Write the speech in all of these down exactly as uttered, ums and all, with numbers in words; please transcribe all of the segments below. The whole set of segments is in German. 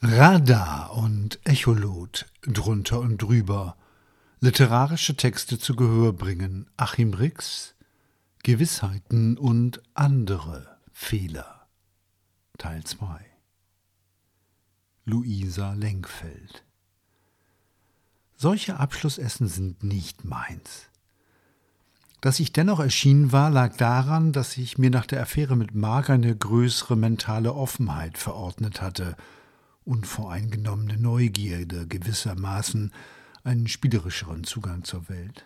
Radar und Echolot drunter und drüber. Literarische Texte zu Gehör bringen. Achim Rix, Gewissheiten und andere Fehler. Teil zwei. Luisa Lenkfeld. Solche Abschlussessen sind nicht meins. Dass ich dennoch erschienen war, lag daran, dass ich mir nach der Affäre mit Mark eine größere mentale Offenheit verordnet hatte, unvoreingenommene Neugierde, gewissermaßen einen spielerischeren Zugang zur Welt.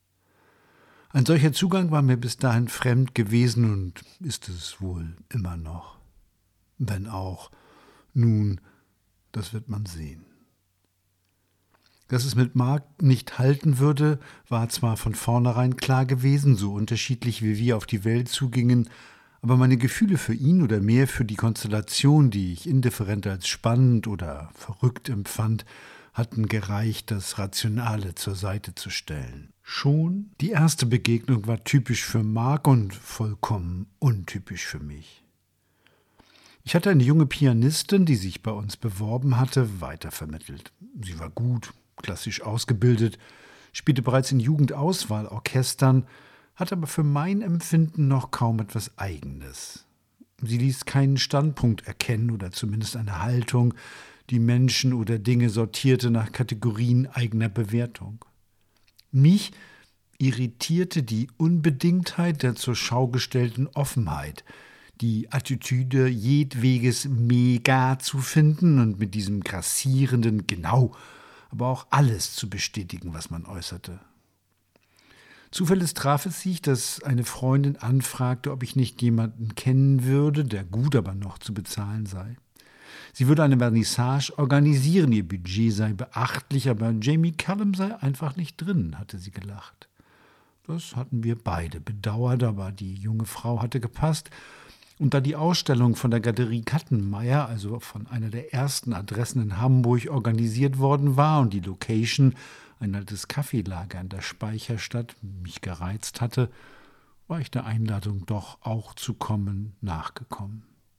Ein solcher Zugang war mir bis dahin fremd gewesen und ist es wohl immer noch. Wenn auch, nun, das wird man sehen. Dass es mit Mark nicht halten würde, war zwar von vornherein klar gewesen, so unterschiedlich wie wir auf die Welt zugingen, aber meine Gefühle für ihn oder mehr für die Konstellation, die ich indifferent als spannend oder verrückt empfand, hatten gereicht, das Rationale zur Seite zu stellen. Schon die erste Begegnung war typisch für Mark und vollkommen untypisch für mich. Ich hatte eine junge Pianistin, die sich bei uns beworben hatte, weitervermittelt. Sie war gut, klassisch ausgebildet, spielte bereits in Jugendauswahlorchestern, hatte aber für mein Empfinden noch kaum etwas Eigenes. Sie ließ keinen Standpunkt erkennen oder zumindest eine Haltung, die Menschen oder Dinge sortierte nach Kategorien eigener Bewertung. Mich irritierte die Unbedingtheit der zur Schau gestellten Offenheit, die Attitüde jedweges Mega zu finden und mit diesem grassierenden Genau, aber auch alles zu bestätigen, was man äußerte. Zufällig traf es sich, dass eine Freundin anfragte, ob ich nicht jemanden kennen würde, der gut, aber noch zu bezahlen sei. Sie würde eine Vernissage organisieren, ihr Budget sei beachtlich, aber Jamie Cullum sei einfach nicht drin, hatte sie gelacht. Das hatten wir beide bedauert, aber die junge Frau hatte gepasst. Und da die Ausstellung von der Galerie Kattenmeier, also von einer der ersten Adressen in Hamburg, organisiert worden war und die Location, ein altes Kaffeelager in der Speicherstadt, mich gereizt hatte, war ich der Einladung doch auch zu kommen nachgekommen.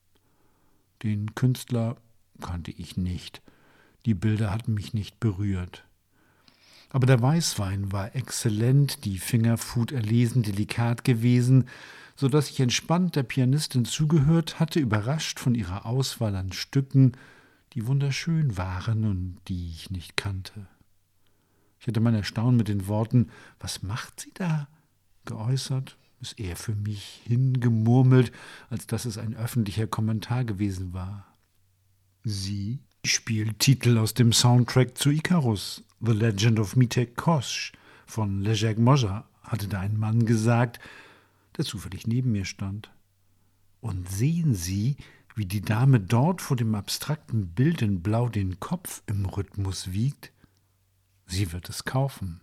Den Künstler kannte ich nicht, die Bilder hatten mich nicht berührt. Aber der Weißwein war exzellent, die Fingerfood erlesen delikat gewesen, so dass ich entspannt der Pianistin zugehört hatte, überrascht von ihrer Auswahl an Stücken, die wunderschön waren und die ich nicht kannte. Ich hatte mein Erstaunen mit den Worten »Was macht sie da?« geäußert, es eher für mich hingemurmelt, als dass es ein öffentlicher Kommentar gewesen war. Sie spielt Titel aus dem Soundtrack zu Icarus, The Legend of Mitek Kosh von Leszek Moja, hatte da ein Mann gesagt, der zufällig neben mir stand. Und sehen Sie, wie die Dame dort vor dem abstrakten Bild in Blau den Kopf im Rhythmus wiegt? Sie wird es kaufen.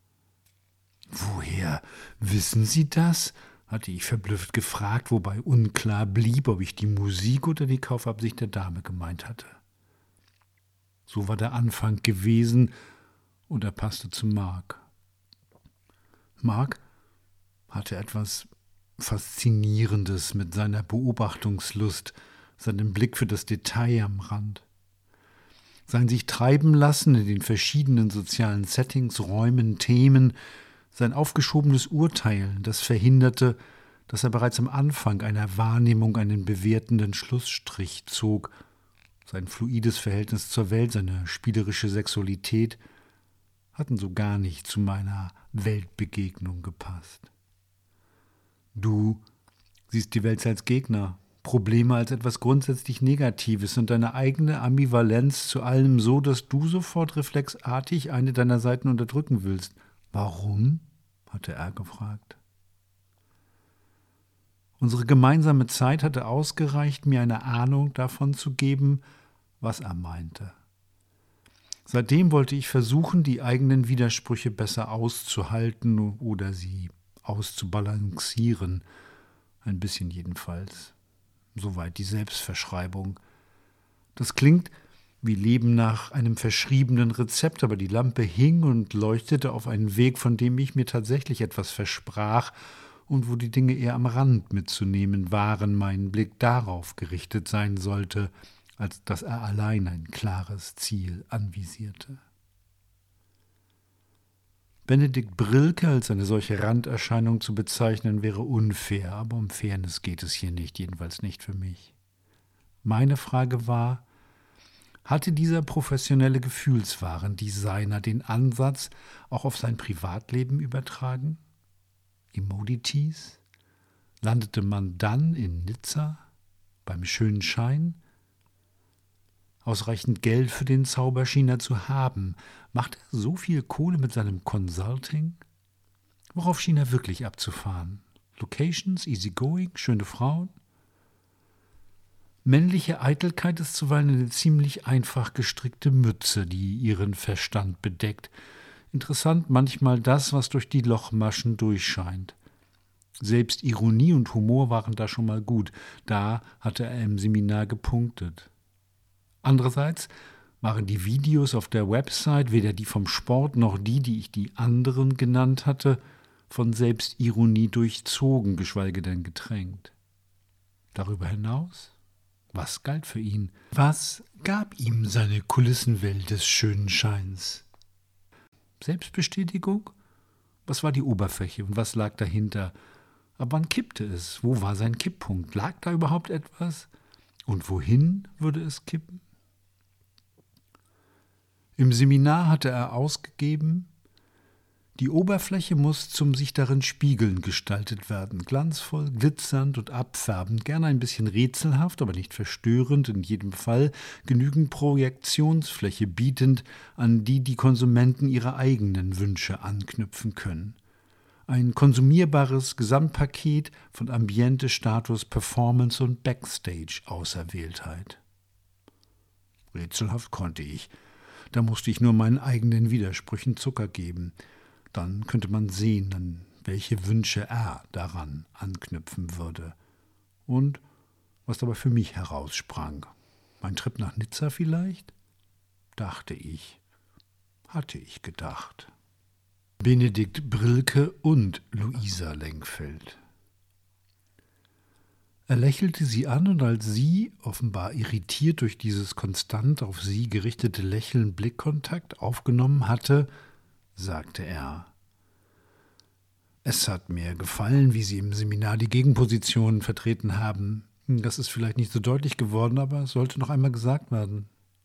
»Woher wissen Sie das?« hatte ich verblüfft gefragt, wobei unklar blieb, ob ich die Musik oder die Kaufabsicht der Dame gemeint hatte. So war der Anfang gewesen und er passte zu Mark. Mark hatte etwas Faszinierendes mit seiner Beobachtungslust, seinem Blick für das Detail am Rand. Sein sich treiben lassen in den verschiedenen sozialen Settings, Räumen, Themen, sein aufgeschobenes Urteil, das verhinderte, dass er bereits am Anfang einer Wahrnehmung einen bewertenden Schlussstrich zog, sein fluides Verhältnis zur Welt, seine spielerische Sexualität hatten so gar nicht zu meiner Weltbegegnung gepasst. Du siehst die Welt als Gegner, Probleme als etwas grundsätzlich Negatives und deine eigene Ambivalenz zu allem so, dass du sofort reflexartig eine deiner Seiten unterdrücken willst. Warum? Hatte er gefragt. Unsere gemeinsame Zeit hatte ausgereicht, mir eine Ahnung davon zu geben, was er meinte. Seitdem wollte ich versuchen, die eigenen Widersprüche besser auszuhalten oder sie auszubalancieren, ein bisschen jedenfalls. Soweit die Selbstverschreibung. Das klingt wie Leben nach einem verschriebenen Rezept, aber die Lampe hing und leuchtete auf einen Weg, von dem ich mir tatsächlich etwas versprach und wo die Dinge eher am Rand mitzunehmen waren, mein Blick darauf gerichtet sein sollte, als dass er allein ein klares Ziel anvisierte. Benedikt Brilke als eine solche Randerscheinung zu bezeichnen, wäre unfair, aber um Fairness geht es hier nicht, jedenfalls nicht für mich. Meine Frage war, hatte dieser professionelle Gefühlswarendesigner den Ansatz auch auf sein Privatleben übertragen? Emojis? Landete man dann in Nizza beim schönen Schein? Ausreichend Geld für den Zauber schien er zu haben. Macht er so viel Kohle mit seinem Consulting? Worauf schien er wirklich abzufahren? Locations, easygoing, schöne Frauen? Männliche Eitelkeit ist zuweilen eine ziemlich einfach gestrickte Mütze, die ihren Verstand bedeckt. Interessant manchmal das, was durch die Lochmaschen durchscheint. Selbst Ironie und Humor waren da schon mal gut. Da hatte er im Seminar gepunktet. Andererseits waren die Videos auf der Website, weder die vom Sport noch die, die ich die anderen genannt hatte, von Selbstironie durchzogen, geschweige denn getränkt. Darüber hinaus? Was galt für ihn? Was gab ihm seine Kulissenwelt des schönen Scheins? Selbstbestätigung? Was war die Oberfläche und was lag dahinter? Aber wann kippte es? Wo war sein Kipppunkt? Lag da überhaupt etwas? Und wohin würde es kippen? Im Seminar hatte er ausgegeben, die Oberfläche muss zum sich darin spiegeln gestaltet werden, glanzvoll, glitzernd und abfärbend, gerne ein bisschen rätselhaft, aber nicht verstörend, in jedem Fall genügend Projektionsfläche bietend, an die die Konsumenten ihre eigenen Wünsche anknüpfen können. Ein konsumierbares Gesamtpaket von Ambiente, Status, Performance und Backstage-Auserwähltheit. Rätselhaft konnte ich. Da musste ich nur meinen eigenen Widersprüchen Zucker geben. Dann könnte man sehen, an welche Wünsche er daran anknüpfen würde. Und was dabei für mich heraussprang. Mein Trip nach Nizza vielleicht? Dachte ich. Hatte ich gedacht. Benedikt Brilke und Luisa Lenkfeld. Er lächelte sie an, und als sie, offenbar irritiert durch dieses konstant auf sie gerichtete Lächeln, Blickkontakt aufgenommen hatte, sagte er: Es hat mir gefallen, wie Sie im Seminar die Gegenpositionen vertreten haben. Das ist vielleicht nicht so deutlich geworden, aber es sollte noch einmal gesagt werden.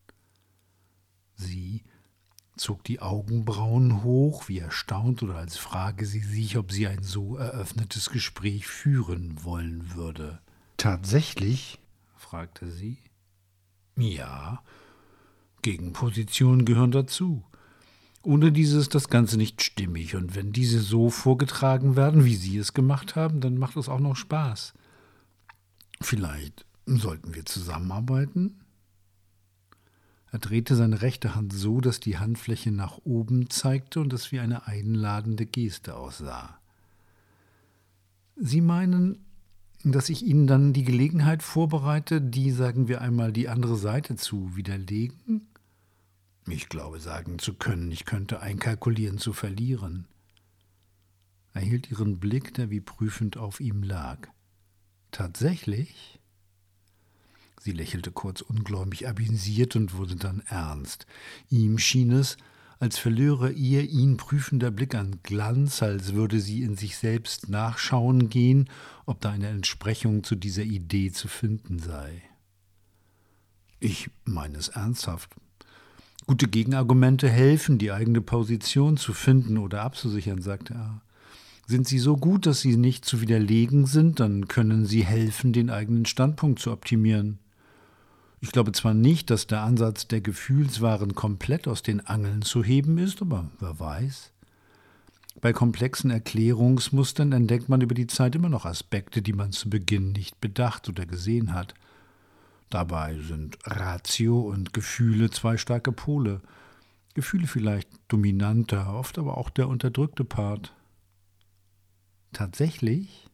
Sie zog die Augenbrauen hoch, wie erstaunt oder als frage sie sich, ob sie ein so eröffnetes Gespräch führen wollen würde. »Tatsächlich?« fragte sie. »Ja, Gegenpositionen gehören dazu. Ohne diese ist das Ganze nicht stimmig, und wenn diese so vorgetragen werden, wie Sie es gemacht haben, dann macht es auch noch Spaß. Vielleicht sollten wir zusammenarbeiten?« Er drehte seine rechte Hand so, dass die Handfläche nach oben zeigte und es wie eine einladende Geste aussah. »Sie meinen, dass ich Ihnen dann die Gelegenheit vorbereite, die, sagen wir einmal, die andere Seite zu widerlegen? Ich glaube, sagen zu können, ich könnte einkalkulieren zu verlieren.« Er hielt ihren Blick, der wie prüfend auf ihm lag. »Tatsächlich?« Sie lächelte kurz ungläubig amüsiert und wurde dann ernst. Ihm schien es, als verlöre ihr ihn prüfender Blick an Glanz, als würde sie in sich selbst nachschauen gehen, ob da eine Entsprechung zu dieser Idee zu finden sei. »Ich meine es ernsthaft. Gute Gegenargumente helfen, die eigene Position zu finden oder abzusichern«, sagte er. »Sind sie so gut, dass sie nicht zu widerlegen sind, dann können sie helfen, den eigenen Standpunkt zu optimieren. Ich glaube zwar nicht, dass der Ansatz der Gefühlswaren komplett aus den Angeln zu heben ist, aber wer weiß. Bei komplexen Erklärungsmustern entdeckt man über die Zeit immer noch Aspekte, die man zu Beginn nicht bedacht oder gesehen hat. Dabei sind Ratio und Gefühle zwei starke Pole. Gefühle vielleicht dominanter, oft aber auch der unterdrückte Part.« »Tatsächlich?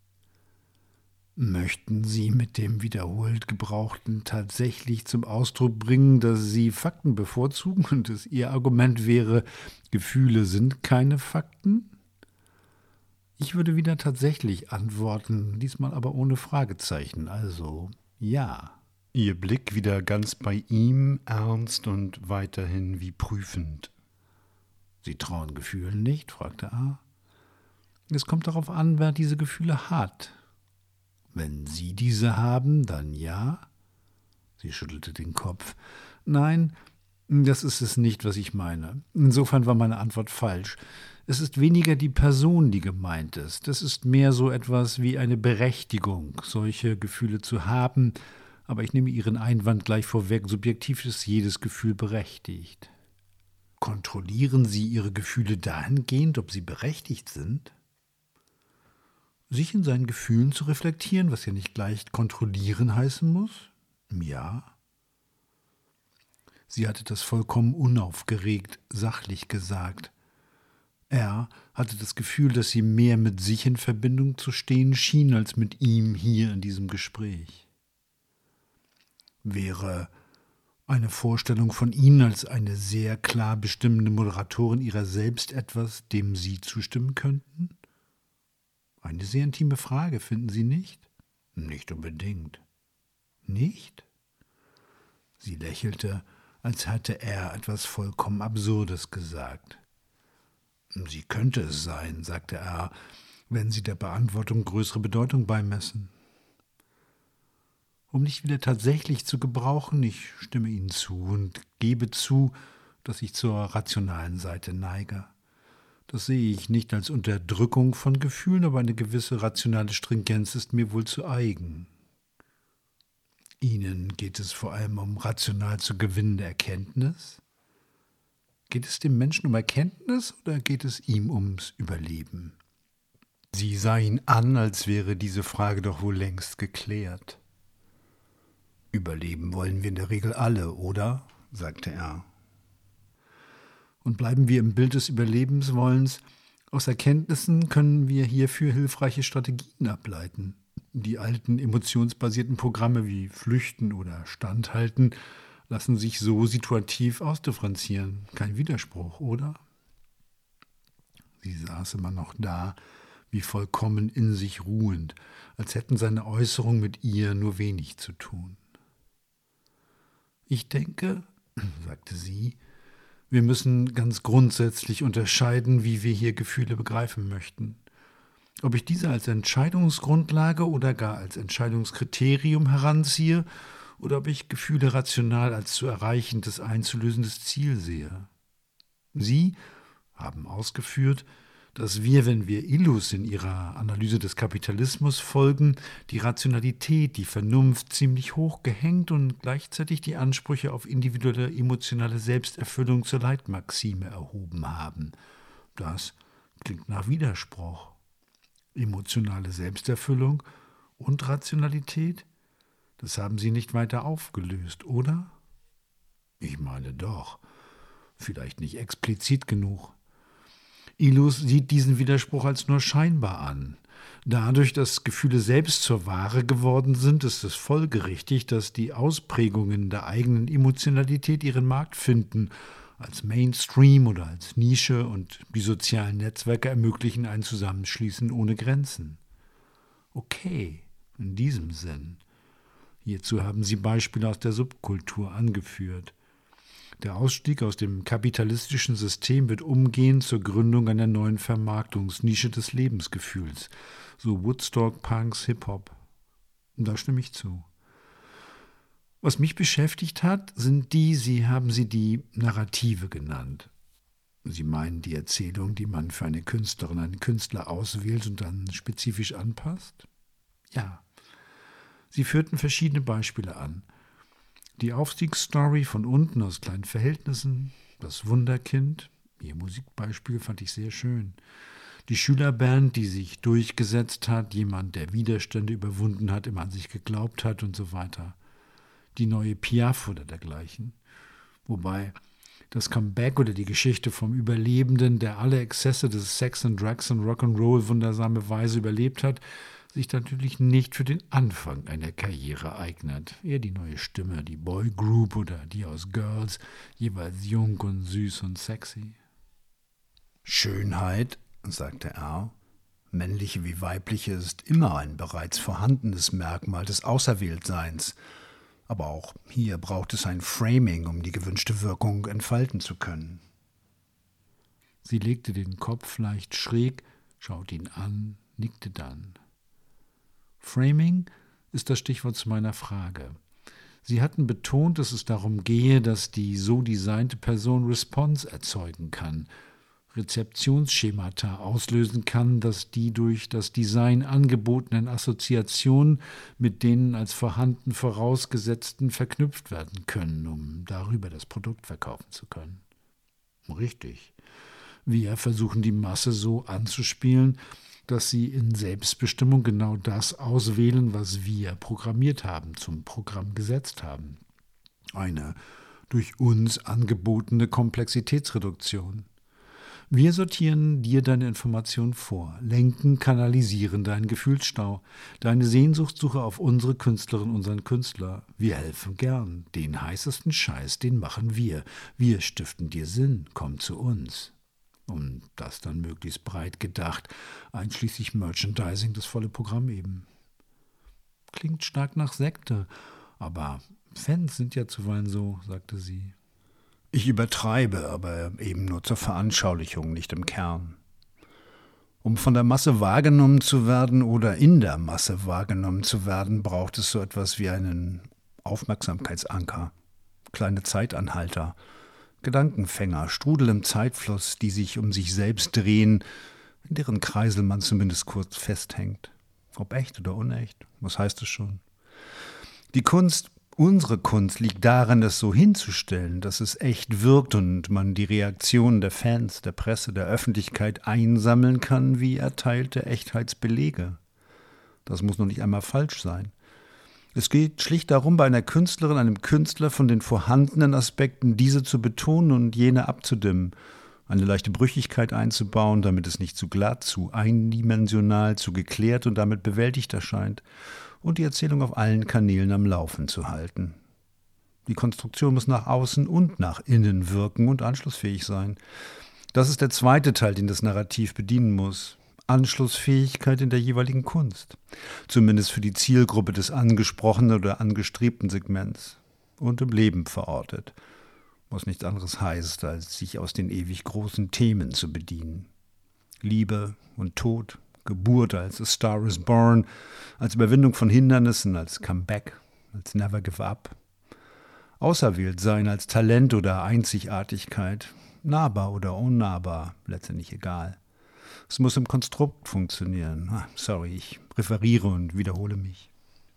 Möchten Sie mit dem wiederholt Gebrauchten tatsächlich zum Ausdruck bringen, dass Sie Fakten bevorzugen und es Ihr Argument wäre, Gefühle sind keine Fakten?« Ich würde wieder tatsächlich antworten, diesmal aber ohne Fragezeichen, also ja. Ihr Blick wieder ganz bei ihm, ernst und weiterhin wie prüfend. »Sie trauen Gefühlen nicht?« fragte er. »Es kommt darauf an, wer diese Gefühle hat. Wenn Sie diese haben, dann ja?« Sie schüttelte den Kopf. »Nein, das ist es nicht, was ich meine. Insofern war meine Antwort falsch. Es ist weniger die Person, die gemeint ist. Es ist mehr so etwas wie eine Berechtigung, solche Gefühle zu haben. Aber ich nehme Ihren Einwand gleich vorweg. Subjektiv ist jedes Gefühl berechtigt.« »Kontrollieren Sie Ihre Gefühle dahingehend, ob sie berechtigt sind?« »Sich in seinen Gefühlen zu reflektieren, was ja nicht gleich kontrollieren heißen muss?« »Ja.« Sie hatte das vollkommen unaufgeregt, sachlich gesagt. Er hatte das Gefühl, dass sie mehr mit sich in Verbindung zu stehen schien, als mit ihm hier in diesem Gespräch. Wäre eine Vorstellung von Ihnen als eine sehr klar bestimmende Moderatorin Ihrer selbst etwas, dem Sie zustimmen könnten? Eine sehr intime Frage, finden Sie nicht? Nicht unbedingt. Nicht? Sie lächelte, als hätte er etwas vollkommen Absurdes gesagt. Sie könnte es sein, sagte er, wenn Sie der Beantwortung größere Bedeutung beimessen. Um nicht wieder tatsächlich zu gebrauchen, ich stimme Ihnen zu und gebe zu, dass ich zur rationalen Seite neige. Das sehe ich nicht als Unterdrückung von Gefühlen, aber eine gewisse rationale Stringenz ist mir wohl zu eigen. Ihnen geht es vor allem um rational zu gewinnende Erkenntnis? Geht es dem Menschen um Erkenntnis oder geht es ihm ums Überleben? Sie sah ihn an, als wäre diese Frage doch wohl längst geklärt. »Überleben wollen wir in der Regel alle, oder?« sagte er. Und bleiben wir im Bild des Überlebenswollens. Aus Erkenntnissen können wir hierfür hilfreiche Strategien ableiten. Die alten emotionsbasierten Programme wie Flüchten oder Standhalten lassen sich so situativ ausdifferenzieren. Kein Widerspruch, oder? Sie saß immer noch da, wie vollkommen in sich ruhend, als hätten seine Äußerungen mit ihr nur wenig zu tun. »Ich denke«, sagte sie, »wir müssen ganz grundsätzlich unterscheiden, wie wir hier Gefühle begreifen möchten. Ob ich diese als Entscheidungsgrundlage oder gar als Entscheidungskriterium heranziehe oder ob ich Gefühle rational als zu erreichendes, einzulösendes Ziel sehe. Sie haben ausgeführt, dass wir, wenn wir Illus in ihrer Analyse des Kapitalismus folgen, die Rationalität, die Vernunft ziemlich hoch gehängt und gleichzeitig die Ansprüche auf individuelle emotionale Selbsterfüllung zur Leitmaxime erhoben haben. Das klingt nach Widerspruch. Emotionale Selbsterfüllung und Rationalität? Das haben Sie nicht weiter aufgelöst, oder? Ich meine doch. Vielleicht nicht explizit genug. Illus sieht diesen Widerspruch als nur scheinbar an. Dadurch, dass Gefühle selbst zur Ware geworden sind, ist es folgerichtig, dass die Ausprägungen der eigenen Emotionalität ihren Markt finden, als Mainstream oder als Nische, und die sozialen Netzwerke ermöglichen ein Zusammenschließen ohne Grenzen. Okay, in diesem Sinn. Hierzu haben Sie Beispiele aus der Subkultur angeführt. Der Ausstieg aus dem kapitalistischen System wird umgehend zur Gründung einer neuen Vermarktungsnische des Lebensgefühls, so Woodstock, Punks, Hip-Hop. Da stimme ich zu. Was mich beschäftigt hat, sind die, Sie haben sie die Narrative genannt. Sie meinen die Erzählung, die man für eine Künstlerin, einen Künstler auswählt und dann spezifisch anpasst? Ja. Sie führten verschiedene Beispiele an. Die Aufstiegsstory von unten aus kleinen Verhältnissen, das Wunderkind, Ihr Musikbeispiel fand ich sehr schön. Die Schülerband, die sich durchgesetzt hat, jemand, der Widerstände überwunden hat, immer an sich geglaubt hat und so weiter. Die neue Piaf oder dergleichen. Wobei das Comeback oder die Geschichte vom Überlebenden, der alle Exzesse des Sex and Drugs und Rock'n'Roll wundersame Weise überlebt hat, sich natürlich nicht für den Anfang einer Karriere eignet. Eher die neue Stimme, die Boygroup oder die aus Girls, jeweils jung und süß und sexy. Schönheit, sagte er, männliche wie weibliche, ist immer ein bereits vorhandenes Merkmal des Auserwähltseins. Aber auch hier braucht es ein Framing, um die gewünschte Wirkung entfalten zu können. Sie legte den Kopf leicht schräg, schaute ihn an, nickte dann. Framing ist das Stichwort zu meiner Frage. Sie hatten betont, dass es darum gehe, dass die so designte Person Response erzeugen kann, Rezeptionsschemata auslösen kann, dass die durch das Design angebotenen Assoziationen mit denen als vorhanden vorausgesetzten verknüpft werden können, um darüber das Produkt verkaufen zu können. Richtig. Wir versuchen die Masse so anzuspielen, dass sie in Selbstbestimmung genau das auswählen, was wir programmiert haben, zum Programm gesetzt haben. Eine durch uns angebotene Komplexitätsreduktion. Wir sortieren dir deine Informationen vor, lenken, kanalisieren deinen Gefühlsstau, deine Sehnsuchtssuche auf unsere Künstlerin, unseren Künstler. Wir helfen gern. Den heißesten Scheiß, den machen wir. Wir stiften dir Sinn. Komm zu uns. Und das dann möglichst breit gedacht, einschließlich Merchandising, das volle Programm eben. Klingt stark nach Sekte, aber Fans sind ja zuweilen so, sagte sie. Ich übertreibe, aber eben nur zur Veranschaulichung, nicht im Kern. Um von der Masse wahrgenommen zu werden oder in der Masse wahrgenommen zu werden, braucht es so etwas wie einen Aufmerksamkeitsanker, kleine Zeitanhalter, Gedankenfänger, Strudel im Zeitfluss, die sich um sich selbst drehen, in deren Kreisel man zumindest kurz festhängt. Ob echt oder unecht, was heißt es schon? Die Kunst, unsere Kunst, liegt darin, es so hinzustellen, dass es echt wirkt und man die Reaktionen der Fans, der Presse, der Öffentlichkeit einsammeln kann wie erteilte Echtheitsbelege. Das muss noch nicht einmal falsch sein. Es geht schlicht darum, bei einer Künstlerin, einem Künstler von den vorhandenen Aspekten diese zu betonen und jene abzudimmen, eine leichte Brüchigkeit einzubauen, damit es nicht zu glatt, zu eindimensional, zu geklärt und damit bewältigt erscheint und die Erzählung auf allen Kanälen am Laufen zu halten. Die Konstruktion muss nach außen und nach innen wirken und anschlussfähig sein. Das ist der zweite Teil, den das Narrativ bedienen muss. Anschlussfähigkeit in der jeweiligen Kunst. Zumindest für die Zielgruppe des angesprochenen oder angestrebten Segments. Und im Leben verortet. Was nichts anderes heißt, als sich aus den ewig großen Themen zu bedienen. Liebe und Tod, Geburt als A Star is Born, als Überwindung von Hindernissen, als Comeback, als Never Give Up. Auserwählt sein als Talent oder Einzigartigkeit, nahbar oder unnahbar, letztendlich egal. Es muss im Konstrukt funktionieren. Ah, sorry, ich referiere und wiederhole mich.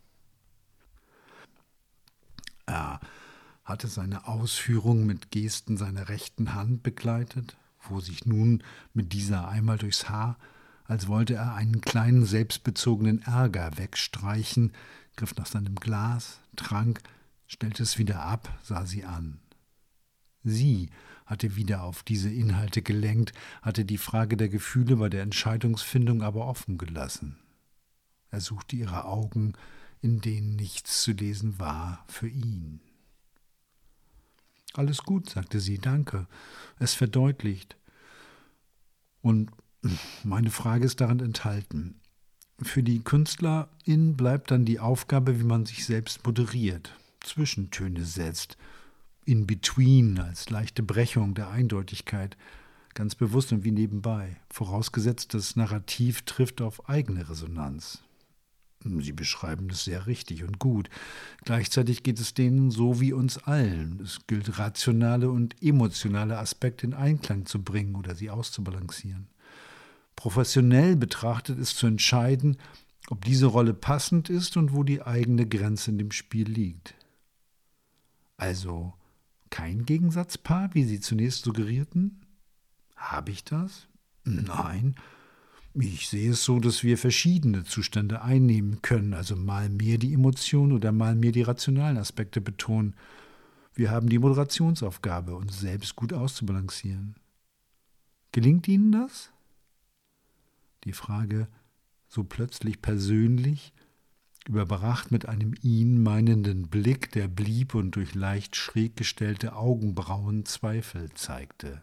Er hatte seine Ausführung mit Gesten seiner rechten Hand begleitet, fuhr sich nun mit dieser einmal durchs Haar, als wollte er einen kleinen selbstbezogenen Ärger wegstreichen, griff nach seinem Glas, trank, stellte es wieder ab, sah sie an. Sie hatte wieder auf diese Inhalte gelenkt, hatte die Frage der Gefühle bei der Entscheidungsfindung aber offen gelassen. Er suchte ihre Augen, in denen nichts zu lesen war für ihn. »Alles gut«, sagte sie, »danke. Es verdeutlicht. Und meine Frage ist darin enthalten. Für die Künstlerin bleibt dann die Aufgabe, wie man sich selbst moderiert, Zwischentöne setzt, in between als leichte Brechung der Eindeutigkeit, ganz bewusst und wie nebenbei, vorausgesetzt, das Narrativ trifft auf eigene Resonanz. Sie beschreiben es sehr richtig und gut. Gleichzeitig geht es denen so wie uns allen. Es gilt, rationale und emotionale Aspekte in Einklang zu bringen oder sie auszubalancieren. Professionell betrachtet ist zu entscheiden, ob diese Rolle passend ist und wo die eigene Grenze in dem Spiel liegt. Also kein Gegensatzpaar, wie Sie zunächst suggerierten? Habe ich das? Nein. Ich sehe es so, dass wir verschiedene Zustände einnehmen können, also mal mehr die Emotionen oder mal mehr die rationalen Aspekte betonen. Wir haben die Moderationsaufgabe, uns selbst gut auszubalancieren. Gelingt Ihnen das? Die Frage, so plötzlich persönlich, überbracht mit einem ihn meinenden Blick, der blieb und durch leicht schräg gestellte Augenbrauen Zweifel zeigte.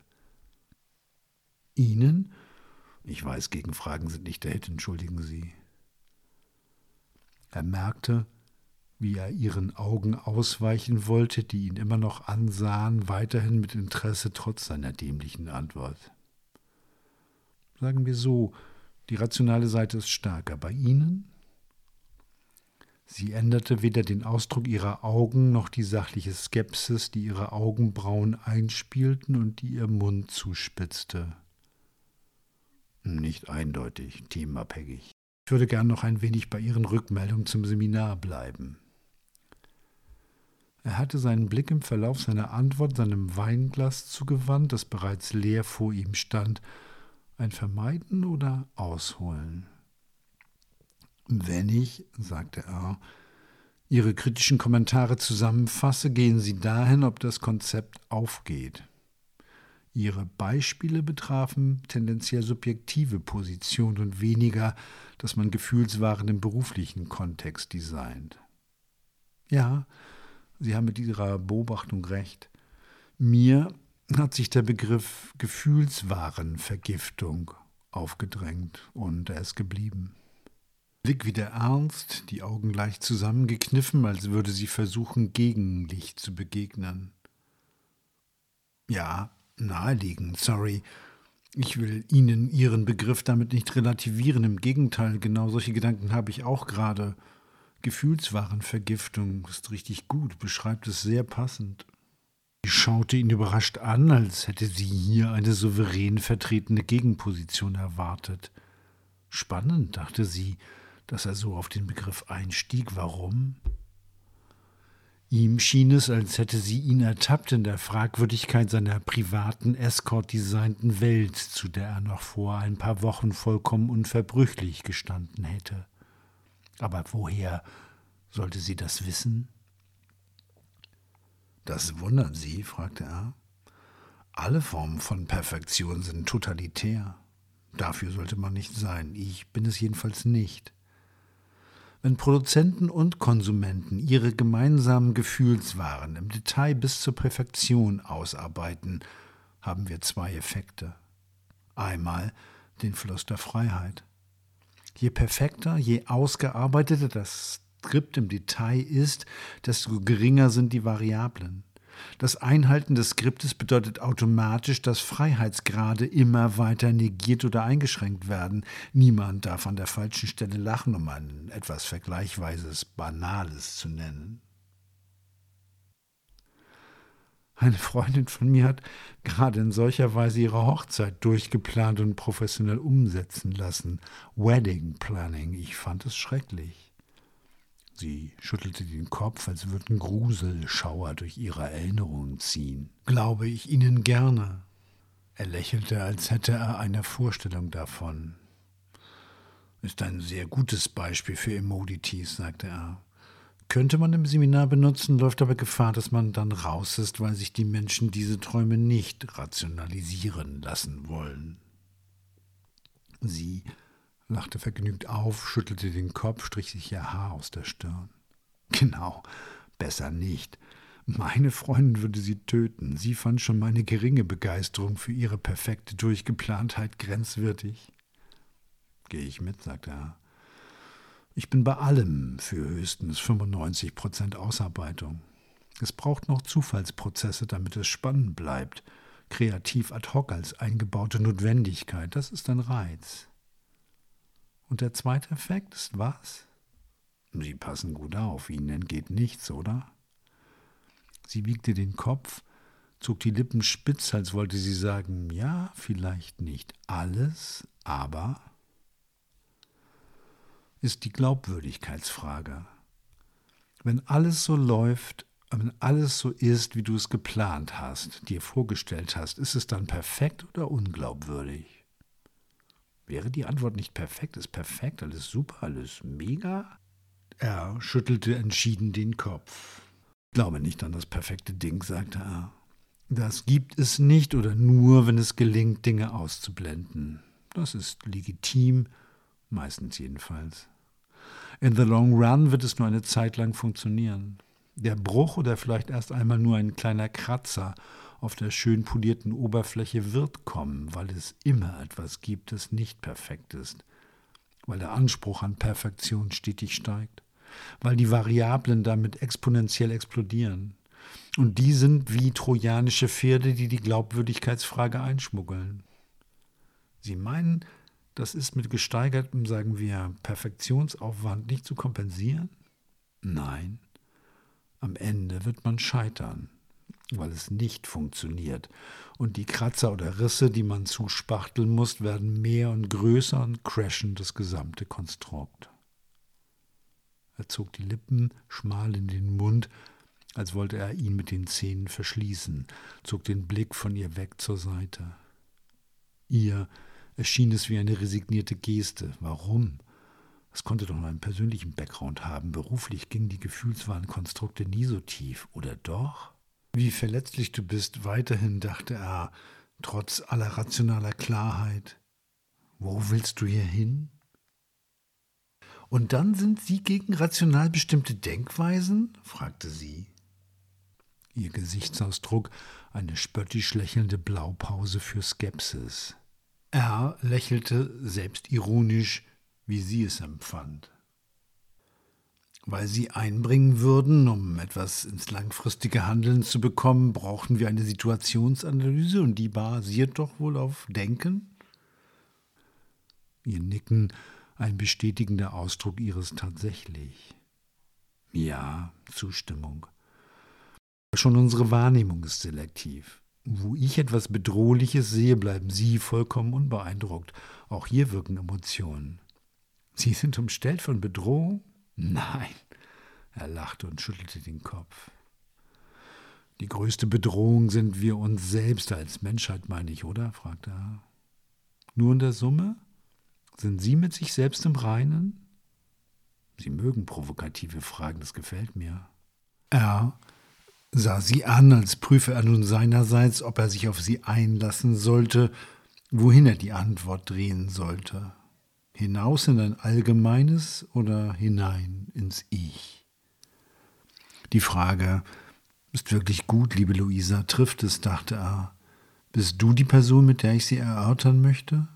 Ihnen? Ich weiß, Gegenfragen sind nicht der Hit, entschuldigen Sie. Er merkte, wie er ihren Augen ausweichen wollte, die ihn immer noch ansahen, weiterhin mit Interesse trotz seiner dämlichen Antwort. Sagen wir so, die rationale Seite ist stärker. Bei Ihnen? Sie änderte weder den Ausdruck ihrer Augen noch die sachliche Skepsis, die ihre Augenbrauen einspielten und die ihr Mund zuspitzte. Nicht eindeutig, themenabhängig. Ich würde gern noch ein wenig bei Ihren Rückmeldungen zum Seminar bleiben. Er hatte seinen Blick im Verlauf seiner Antwort seinem Weinglas zugewandt, das bereits leer vor ihm stand. Ein Vermeiden oder Ausholen? Wenn ich, sagte er, Ihre kritischen Kommentare zusammenfasse, gehen sie dahin, ob das Konzept aufgeht. Ihre Beispiele betrafen tendenziell subjektive Positionen und weniger, dass man Gefühlswaren im beruflichen Kontext designt. Ja, Sie haben mit Ihrer Beobachtung recht. Mir hat sich der Begriff Gefühlswarenvergiftung aufgedrängt und er ist geblieben. Blick wieder ernst, die Augen leicht zusammengekniffen, als würde sie versuchen, Gegenlicht zu begegnen. Ja, naheliegend, sorry. Ich will Ihnen Ihren Begriff damit nicht relativieren. Im Gegenteil, genau solche Gedanken habe ich auch gerade. Gefühlswarenvergiftung ist richtig gut, beschreibt es sehr passend. Sie schaute ihn überrascht an, als hätte sie hier eine souverän vertretene Gegenposition erwartet. Spannend, dachte sie, dass er so auf den Begriff einstieg. Warum? Ihm schien es, als hätte sie ihn ertappt in der Fragwürdigkeit seiner privaten, escort-designten Welt, zu der er noch vor ein paar Wochen vollkommen unverbrüchlich gestanden hätte. Aber woher sollte sie das wissen? Das wundert Sie, fragte er. Alle Formen von Perfektion sind totalitär. Dafür sollte man nicht sein. Ich bin es jedenfalls nicht. Wenn Produzenten und Konsumenten ihre gemeinsamen Gefühlswaren im Detail bis zur Perfektion ausarbeiten, haben wir zwei Effekte. Einmal den Verlust der Freiheit. Je perfekter, je ausgearbeiteter das Skript im Detail ist, desto geringer sind die Variablen. Das Einhalten des Skriptes bedeutet automatisch, dass Freiheitsgrade immer weiter negiert oder eingeschränkt werden. Niemand darf an der falschen Stelle lachen, um ein etwas vergleichsweise Banales zu nennen. Eine Freundin von mir hat gerade in solcher Weise ihre Hochzeit durchgeplant und professionell umsetzen lassen. Wedding Planning, ich fand es schrecklich. Sie schüttelte den Kopf, als würden Gruselschauer durch ihre Erinnerungen ziehen. Glaube ich Ihnen gerne. Er lächelte, als hätte er eine Vorstellung davon. Ist ein sehr gutes Beispiel für Emodities, sagte er. Könnte man im Seminar benutzen, läuft aber Gefahr, dass man dann raus ist, weil sich die Menschen diese Träume nicht rationalisieren lassen wollen. Sie lachte vergnügt auf, schüttelte den Kopf, strich sich ihr Haar aus der Stirn. Genau, besser nicht. Meine Freundin würde sie töten. Sie fand schon meine geringe Begeisterung für ihre perfekte Durchgeplantheit grenzwertig. Gehe ich mit, sagte er. Ich bin bei allem für höchstens fünfundneunzig Prozent Ausarbeitung. Es braucht noch Zufallsprozesse, damit es spannend bleibt. Kreativ ad hoc als eingebaute Notwendigkeit, das ist ein Reiz. Und der zweite Effekt ist was? Sie passen gut auf, Ihnen entgeht nichts, oder? Sie wiegte den Kopf, zog die Lippen spitz, als wollte sie sagen, ja, vielleicht nicht alles, aber ist die Glaubwürdigkeitsfrage. Wenn alles so läuft, wenn alles so ist, wie du es geplant hast, dir vorgestellt hast, ist es dann perfekt oder unglaubwürdig? Wäre die Antwort nicht perfekt, ist perfekt, alles super, alles mega? Er schüttelte entschieden den Kopf. Ich glaube nicht an das perfekte Ding, sagte er. Das gibt es nicht oder nur, wenn es gelingt, Dinge auszublenden. Das ist legitim, meistens jedenfalls. In the long run wird es nur eine Zeit lang funktionieren. Der Bruch oder vielleicht erst einmal nur ein kleiner Kratzer auf der schön polierten Oberfläche wird kommen, weil es immer etwas gibt, das nicht perfekt ist, weil der Anspruch an Perfektion stetig steigt. weil die Variablen damit exponentiell explodieren. Und die sind wie trojanische Pferde, die die Glaubwürdigkeitsfrage einschmuggeln. Sie meinen, das ist mit gesteigertem, sagen wir, Perfektionsaufwand nicht zu kompensieren? Nein, am Ende wird man scheitern, weil es nicht funktioniert. Und die Kratzer oder Risse, die man zuspachteln muss, werden mehr und größer und crashen das gesamte Konstrukt. Er zog die Lippen schmal in den Mund, als wollte er ihn mit den Zähnen verschließen, zog den Blick von ihr weg zur Seite. Ihr erschien es wie eine resignierte Geste. Warum? Es konnte doch nur einen persönlichen Background haben. Beruflich gingen die gefühlswahren Konstrukte nie so tief. Oder doch? Wie verletzlich du bist, weiterhin, dachte er, trotz aller rationaler Klarheit. Wo willst du hier hin? Und dann sind Sie gegen rational bestimmte Denkweisen? Fragte sie. Ihr Gesichtsausdruck eine spöttisch lächelnde Blaupause für Skepsis. Er lächelte selbstironisch, wie sie es empfand. Weil sie einbringen würden, um etwas ins langfristige Handeln zu bekommen, brauchten wir eine Situationsanalyse und die basiert doch wohl auf Denken? Ihr Nicken ein bestätigender Ausdruck ihres tatsächlich. Ja, Zustimmung. Schon unsere Wahrnehmung ist selektiv. Wo ich etwas Bedrohliches sehe, bleiben Sie vollkommen unbeeindruckt. Auch hier wirken Emotionen. Sie sind umstellt von Bedrohung? Nein. Er lachte und schüttelte den Kopf. Die größte Bedrohung sind wir uns selbst als Menschheit, meine ich, oder? Fragte er. Nur in der Summe? Sind Sie mit sich selbst im Reinen? Sie mögen provokative Fragen, das gefällt mir. Er sah sie an, als prüfe er nun seinerseits, ob er sich auf sie einlassen sollte, wohin er die Antwort drehen sollte. Hinaus in ein Allgemeines oder hinein ins Ich? Die Frage ist wirklich gut, liebe Luisa, trifft es, dachte er. Bist du die Person, mit der ich sie erörtern möchte?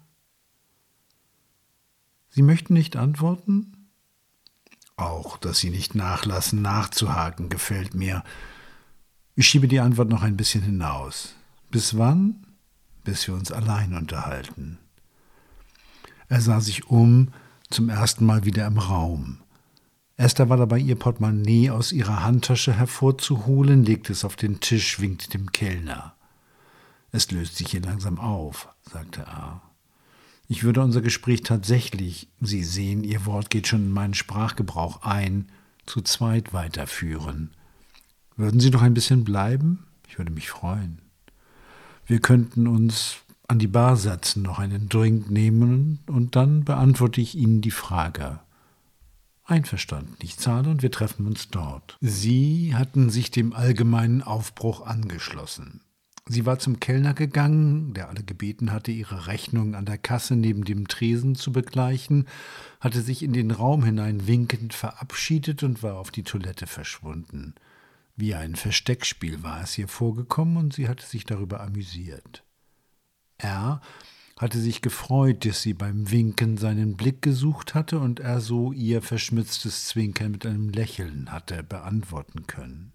Sie möchten nicht antworten? Auch, dass Sie nicht nachlassen, nachzuhaken, gefällt mir. Ich schiebe die Antwort noch ein bisschen hinaus. Bis wann? Bis wir uns allein unterhalten. Er sah sich um, zum ersten Mal wieder im Raum. Esther war dabei, ihr Portemonnaie aus ihrer Handtasche hervorzuholen, legte es auf den Tisch, winkte dem Kellner. Es löst sich hier langsam auf, sagte er. Ich würde unser Gespräch tatsächlich, Sie sehen, Ihr Wort geht schon in meinen Sprachgebrauch ein, zu zweit weiterführen. Würden Sie noch ein bisschen bleiben? Ich würde mich freuen. Wir könnten uns an die Bar setzen, noch einen Drink nehmen und dann beantworte ich Ihnen die Frage. Einverstanden, ich zahle und wir treffen uns dort. Sie hatten sich dem allgemeinen Aufbruch angeschlossen. Sie war zum Kellner gegangen, der alle gebeten hatte, ihre Rechnung an der Kasse neben dem Tresen zu begleichen, hatte sich in den Raum hinein winkend verabschiedet und war auf die Toilette verschwunden. Wie ein Versteckspiel war es ihr vorgekommen und sie hatte sich darüber amüsiert. Er hatte sich gefreut, dass sie beim Winken seinen Blick gesucht hatte und er so ihr verschmitztes Zwinkern mit einem Lächeln hatte beantworten können.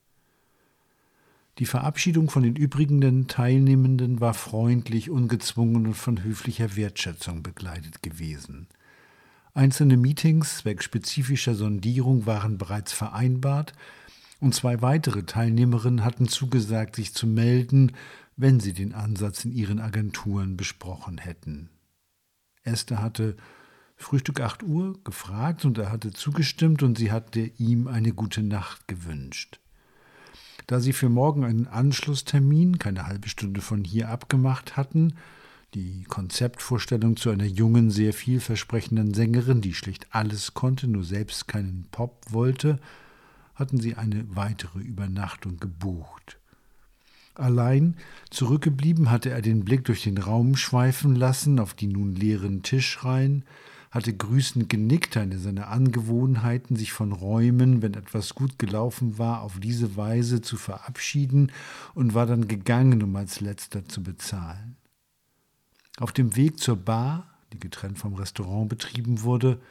Die Verabschiedung von den übrigen Teilnehmenden war freundlich, ungezwungen und von höflicher Wertschätzung begleitet gewesen. Einzelne Meetings zwecks spezifischer Sondierung waren bereits vereinbart und zwei weitere Teilnehmerinnen hatten zugesagt, sich zu melden, wenn sie den Ansatz in ihren Agenturen besprochen hätten. Esther hatte Frühstück acht Uhr gefragt und er hatte zugestimmt und sie hatte ihm eine gute Nacht gewünscht. Da sie für morgen einen Anschlusstermin, keine halbe Stunde von hier abgemacht hatten, die Konzeptvorstellung zu einer jungen, sehr vielversprechenden Sängerin, die schlicht alles konnte, nur selbst keinen Pop wollte, hatten sie eine weitere Übernachtung gebucht. Allein zurückgeblieben hatte er den Blick durch den Raum schweifen lassen auf die nun leeren Tischreihen, hatte grüßend genickt, eine seiner Angewohnheiten, sich von Räumen, wenn etwas gut gelaufen war, auf diese Weise zu verabschieden und war dann gegangen, um als Letzter zu bezahlen. Auf dem Weg zur Bar, die getrennt vom Restaurant betrieben wurde,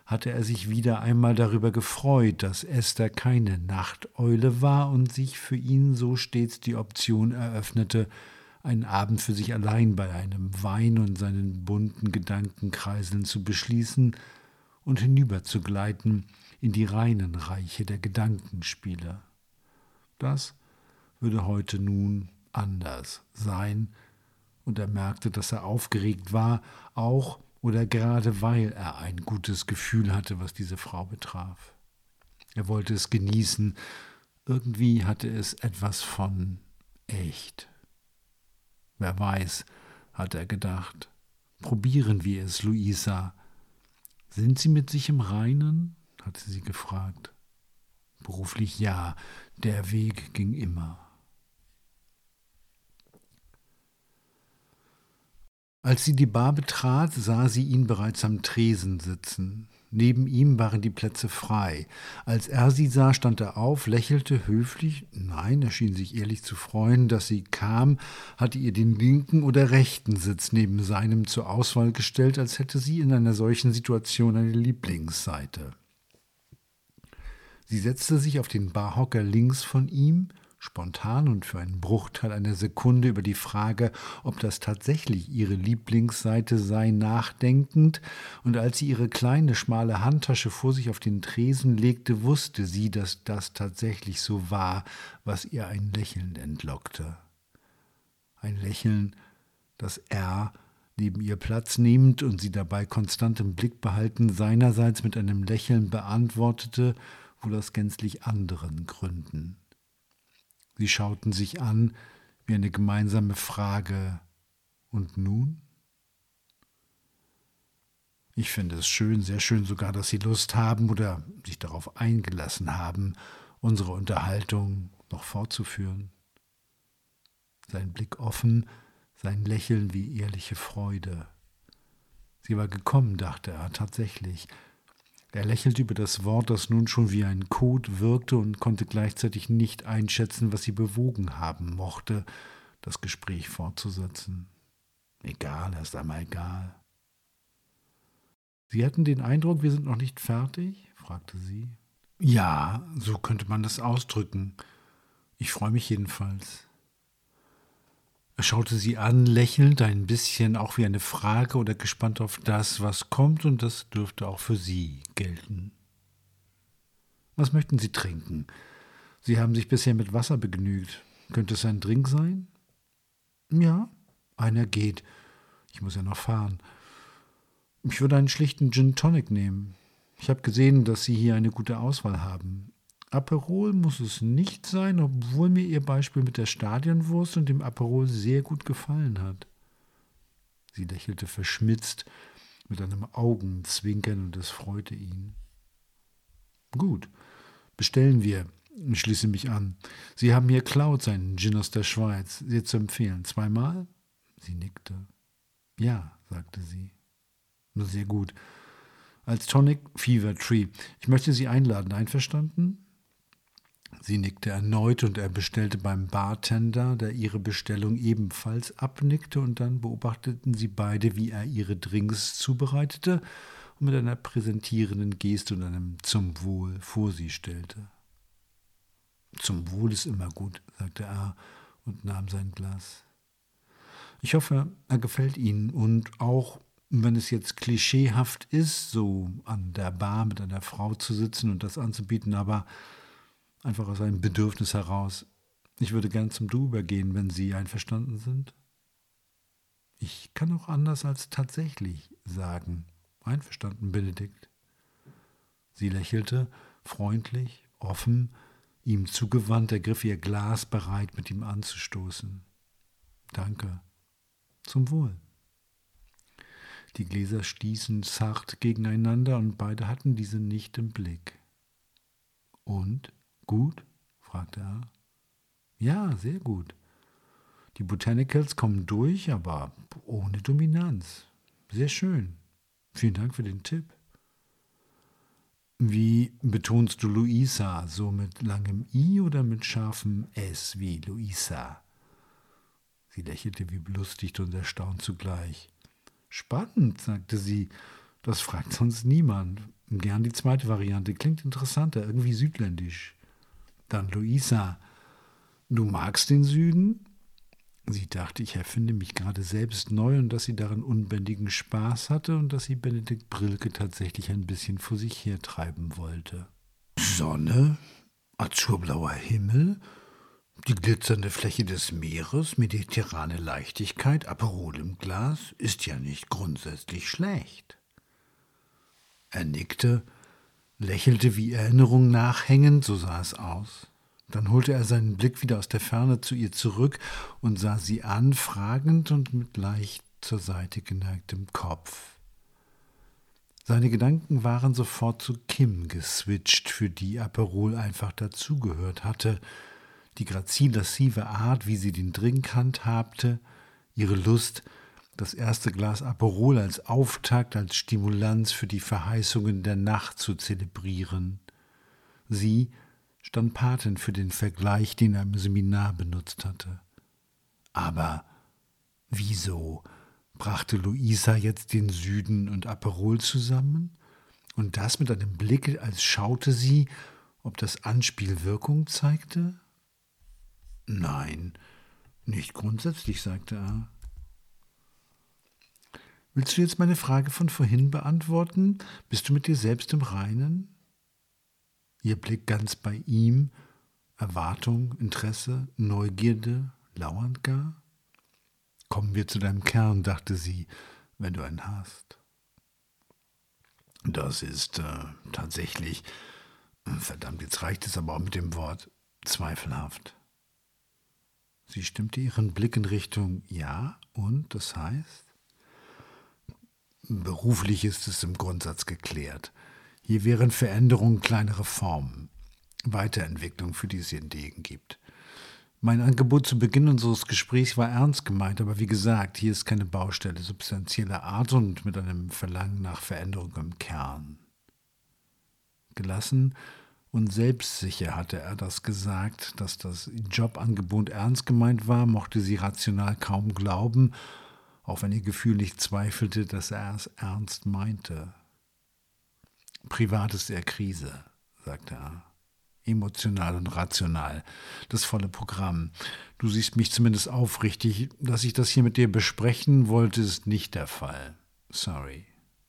hatte er sich wieder einmal darüber gefreut, dass Esther keine Nachteule war und sich für ihn so stets die Option eröffnete, einen Abend für sich allein bei einem Wein und seinen bunten Gedankenkreiseln zu beschließen und hinüberzugleiten in die reinen Reiche der Gedankenspiele. Das würde heute nun anders sein, und er merkte, dass er aufgeregt war, auch oder gerade weil er ein gutes Gefühl hatte, was diese Frau betraf. Er wollte es genießen, irgendwie hatte es etwas von echt. Wer weiß, hat er gedacht, probieren wir es, Luisa. Sind Sie mit sich im Reinen? Hatte sie gefragt. Beruflich ja, der Weg ging immer. Als sie die Bar betrat, sah sie ihn bereits am Tresen sitzen. Neben ihm waren die Plätze frei. Als er sie sah, stand er auf, lächelte höflich. Nein, er schien sich ehrlich zu freuen, dass sie kam, hatte ihr den linken oder rechten Sitz neben seinem zur Auswahl gestellt, als hätte sie in einer solchen Situation eine Lieblingsseite. Sie setzte sich auf den Barhocker links von ihm, spontan und für einen Bruchteil einer Sekunde über die Frage, ob das tatsächlich ihre Lieblingsseite sei, nachdenkend, und als sie ihre kleine, schmale Handtasche vor sich auf den Tresen legte, wusste sie, dass das tatsächlich so war, was ihr ein Lächeln entlockte. Ein Lächeln, das er, neben ihr Platz nehmend und sie dabei konstant im Blick behalten, seinerseits mit einem Lächeln beantwortete, wohl aus gänzlich anderen Gründen. Sie schauten sich an wie eine gemeinsame Frage. Und nun? Ich finde es schön, sehr schön sogar, dass Sie Lust haben oder sich darauf eingelassen haben, unsere Unterhaltung noch fortzuführen. Sein Blick offen, sein Lächeln wie ehrliche Freude. Sie war gekommen, dachte er, tatsächlich. Er lächelte über das Wort, das nun schon wie ein Code wirkte, und konnte gleichzeitig nicht einschätzen, was sie bewogen haben mochte, das Gespräch fortzusetzen. Egal, erst einmal egal. »Sie hatten den Eindruck, wir sind noch nicht fertig?« fragte sie. »Ja, so könnte man das ausdrücken. Ich freue mich jedenfalls.« Er schaute sie an, lächelnd, ein bisschen auch wie eine Frage oder gespannt auf das, was kommt, und das dürfte auch für sie gelten. »Was möchten Sie trinken? Sie haben sich bisher mit Wasser begnügt. Könnte es ein Drink sein?« »Ja, einer geht. Ich muss ja noch fahren. Ich würde einen schlichten Gin Tonic nehmen. Ich habe gesehen, dass Sie hier eine gute Auswahl haben. Aperol muss es nicht sein, obwohl mir Ihr Beispiel mit der Stadionwurst und dem Aperol sehr gut gefallen hat.« Sie lächelte verschmitzt mit einem Augenzwinkern, und es freute ihn. »Gut, bestellen wir. Ich schließe mich an. Sie haben hier Cloud, einen Gin aus der Schweiz, sehr zu empfehlen. Zweimal?« Sie nickte. »Ja«, sagte sie. »Nur sehr gut. Als Tonic Fever Tree. Ich möchte Sie einladen. Einverstanden?« Sie nickte erneut, und er bestellte beim Bartender, der ihre Bestellung ebenfalls abnickte, und dann beobachteten sie beide, wie er ihre Drinks zubereitete und mit einer präsentierenden Geste und einem Zum Wohl vor sie stellte. »Zum Wohl ist immer gut«, sagte er und nahm sein Glas. »Ich hoffe, er gefällt Ihnen, und auch wenn es jetzt klischeehaft ist, so an der Bar mit einer Frau zu sitzen und das anzubieten, aber einfach aus einem Bedürfnis heraus. Ich würde gern zum Du übergehen, wenn Sie einverstanden sind.« »Ich kann auch anders als tatsächlich sagen. Einverstanden, Benedikt.« Sie lächelte, freundlich, offen, ihm zugewandt, ergriff ihr Glas, bereit, mit ihm anzustoßen. »Danke. Zum Wohl.« Die Gläser stießen zart gegeneinander, und beide hatten diese nicht im Blick. »Und? Gut?« fragte er. »Ja, sehr gut. Die Botanicals kommen durch, aber ohne Dominanz. Sehr schön. Vielen Dank für den Tipp.« »Wie betonst du Luisa? So mit langem I oder mit scharfem S wie Luisa?« Sie lächelte wie belustigt und erstaunt zugleich. »Spannend«, sagte sie. Das fragt sonst niemand. Gern die zweite Variante. Klingt interessanter, irgendwie südländisch. Dann Luisa. Du magst den Süden? Sie dachte, ich erfinde mich gerade selbst neu und dass sie daran unbändigen Spaß hatte und dass sie Benedikt Brilke tatsächlich ein bisschen vor sich hertreiben wollte. Sonne, azurblauer Himmel, die glitzernde Fläche des Meeres, mediterrane Leichtigkeit, Aperol im Glas, ist ja nicht grundsätzlich schlecht. Er nickte, lächelte wie Erinnerung nachhängend, so sah es aus. Dann holte er seinen Blick wieder aus der Ferne zu ihr zurück und sah sie an, fragend und mit leicht zur Seite geneigtem Kopf. Seine Gedanken waren sofort zu Kim geswitcht, für die Aperol einfach dazugehört hatte. Die grazil-lassive Art, wie sie den Drink handhabte, ihre Lust, das erste Glas Aperol als Auftakt, als Stimulanz für die Verheißungen der Nacht zu zelebrieren. Sie stand Patin für den Vergleich, den er im Seminar benutzt hatte. Aber wieso brachte Luisa jetzt den Süden und Aperol zusammen? Und das mit einem Blick, als schaute sie, ob das Anspiel Wirkung zeigte? Nein, nicht grundsätzlich, sagte er. Willst du jetzt meine Frage von vorhin beantworten? Bist du mit dir selbst im Reinen? Ihr Blick ganz bei ihm, Erwartung, Interesse, Neugierde, lauernd gar? Kommen wir zu deinem Kern, dachte sie, wenn du einen hast. Das ist äh, tatsächlich, verdammt, jetzt reicht es aber auch mit dem Wort, zweifelhaft. Sie stimmte ihren Blick in Richtung Ja und, das heißt? Beruflich ist es im Grundsatz geklärt. Hier wären Veränderungen kleine Reformen, Weiterentwicklung, für die es hier Ideen gibt. Mein Angebot zu Beginn unseres Gesprächs war ernst gemeint, aber wie gesagt, hier ist keine Baustelle substanzieller Art und mit einem Verlangen nach Veränderung im Kern. Gelassen und selbstsicher hatte er das gesagt, dass das Jobangebot ernst gemeint war, mochte sie rational kaum glauben, auch wenn ihr Gefühl nicht zweifelte, dass er es ernst meinte. Privat ist er Krise, sagte er. Emotional und rational. Das volle Programm. Du siehst mich zumindest aufrichtig. Dass ich das hier mit dir besprechen wollte, ist nicht der Fall. Sorry.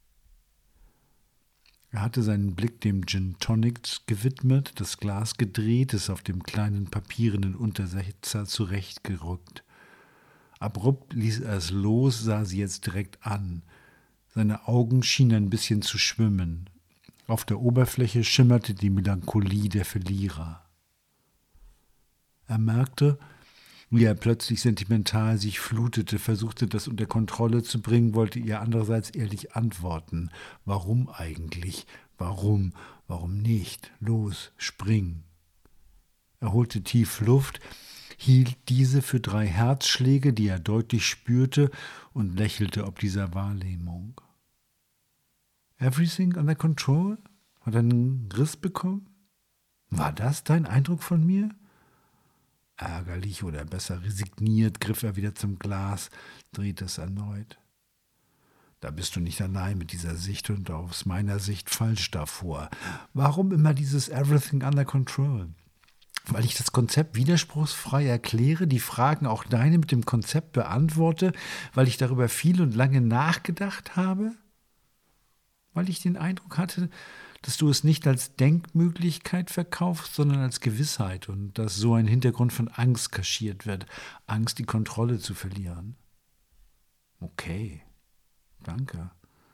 Er hatte seinen Blick dem Gin Tonic gewidmet, das Glas gedreht, es auf dem kleinen papierenden Untersetzer zurechtgerückt. Abrupt ließ er es los, sah sie jetzt direkt an. Seine Augen schienen ein bisschen zu schwimmen. Auf der Oberfläche schimmerte die Melancholie der Verlierer. Er merkte, wie er plötzlich sentimental sich flutete, versuchte, das unter Kontrolle zu bringen, wollte ihr andererseits ehrlich antworten. Warum eigentlich? Warum? Warum nicht? Los, spring! Er holte tief Luft, hielt diese für drei Herzschläge, die er deutlich spürte, und lächelte ob dieser Wahrnehmung. Everything under control? Hat er einen Riss bekommen? War das dein Eindruck von mir? Ärgerlich oder besser resigniert griff er wieder zum Glas, drehte es erneut. Da bist du nicht allein mit dieser Sicht und aus meiner Sicht falsch davor. Warum immer dieses Everything under control? Weil ich das Konzept widerspruchsfrei erkläre, die Fragen auch deine mit dem Konzept beantworte, weil ich darüber viel und lange nachgedacht habe? Weil ich den Eindruck hatte, dass du es nicht als Denkmöglichkeit verkaufst, sondern als Gewissheit und dass so ein Hintergrund von Angst kaschiert wird, Angst, die Kontrolle zu verlieren. Okay, danke.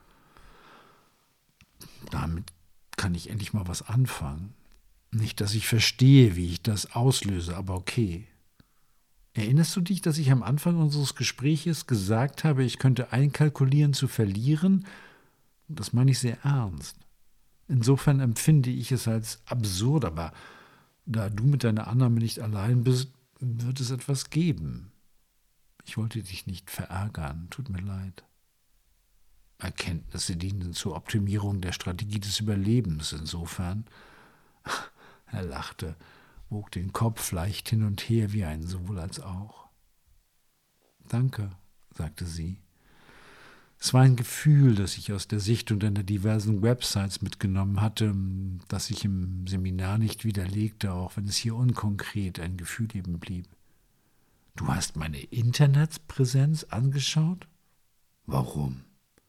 Damit kann ich endlich mal was anfangen. Nicht, dass ich verstehe, wie ich das auslöse, aber okay. Erinnerst du dich, dass ich am Anfang unseres Gespräches gesagt habe, ich könnte einkalkulieren zu verlieren? Das meine ich sehr ernst. Insofern empfinde ich es als absurd, aber da du mit deiner Annahme nicht allein bist, wird es etwas geben. Ich wollte dich nicht verärgern, tut mir leid. Erkenntnisse dienen zur Optimierung der Strategie des Überlebens, insofern. Er lachte, wog den Kopf leicht hin und her wie ein sowohl als auch. Danke, sagte sie. Es war ein Gefühl, das ich aus der Sichtung deiner diversen Websites mitgenommen hatte, das ich im Seminar nicht widerlegte, auch wenn es hier unkonkret ein Gefühl eben blieb. Du hast meine Internetpräsenz angeschaut? Warum?